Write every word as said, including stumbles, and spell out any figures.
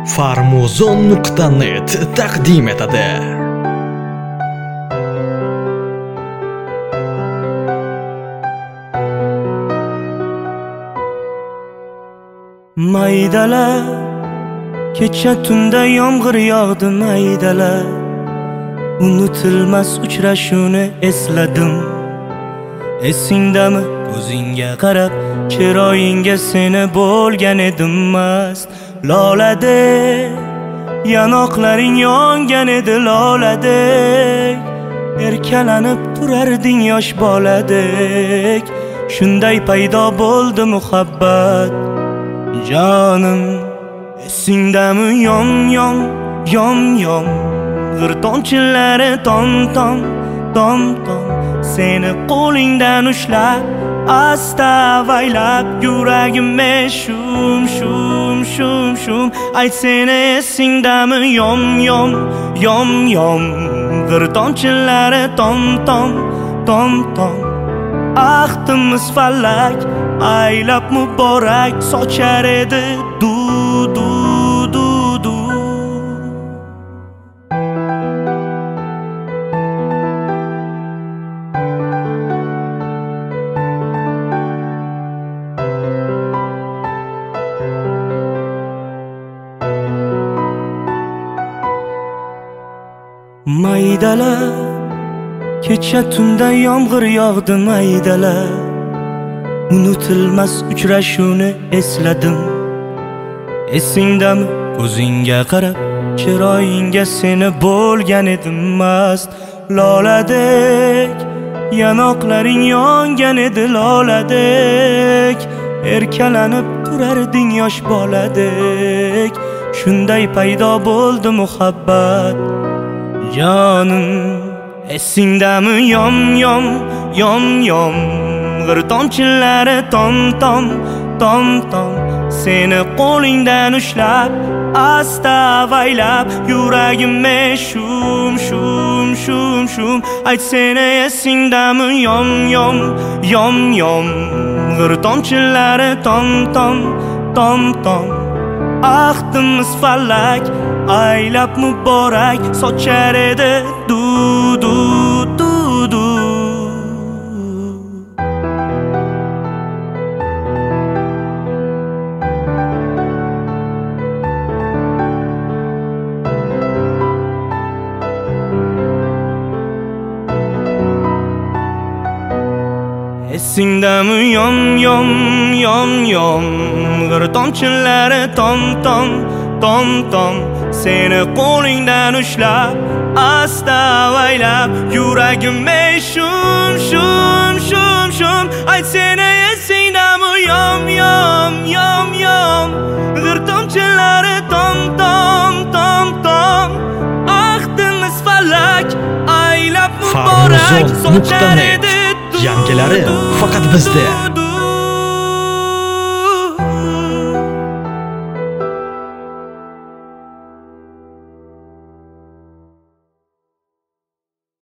farmuzon nuqta net taqdim etadi. Maydalar kecha tunda yomg'ir yog'di maydalar, unutilmas uchrashuvni esladim. Esingdami ko'zingga qarab, chiroyingga seni bo'lgan edim mast. Loladek yanoqlaring yongan edi loladek, erkalanib turarding yosh boladek. Shunday paydo bo'ldi muhabbat jonim. Esingdami yom yom yom yom, g'irtonchilari tom tom tom tom, seni qo'lingdan ushlab asta avaylab yuragimga shum shum shum shum. Ayt seni esingdami yom yom yom yom, g'irtonchilari tom tom tom tom. Ahdimiz falak aylab muborak sochar edi du du du du. Maydalar kecha tunda yomg'ir yog'di maydalar, unutilmas uchrashuvni esladim. Esingdami ko'zingga qarab, chiroyingga seni bo'lgan edim mast. Loladek yanoqlaring yongan edi loladek, erkalanib turarding yosh boladek. Shunday paydo bo'ldi muhabbat jonim. Esingdami yom yom yom yom, g'irtonchilari tom tom tom tom, seni qo'lingdan ushlab asta avaylab yuragimga shum shum shum shum. Ayt seni esingdami yom yom yom yom, g'irtonchilari tom tom tom tom. Ahdimiz falak aylab muborak sochar edi du du du du. Esingdami yom yom yom yom, g'irtonchilari tom tom tom tom, seni qo'lingdan ushlab asta avaylab yuragimga shum shum shum shum. Ayt seni esingdami yom yom yom yom, g'irtonchilari tom tom tom tom. Ahdimiz falak aylab muborak farmuzon nuqta net, yangilari faqat bizda.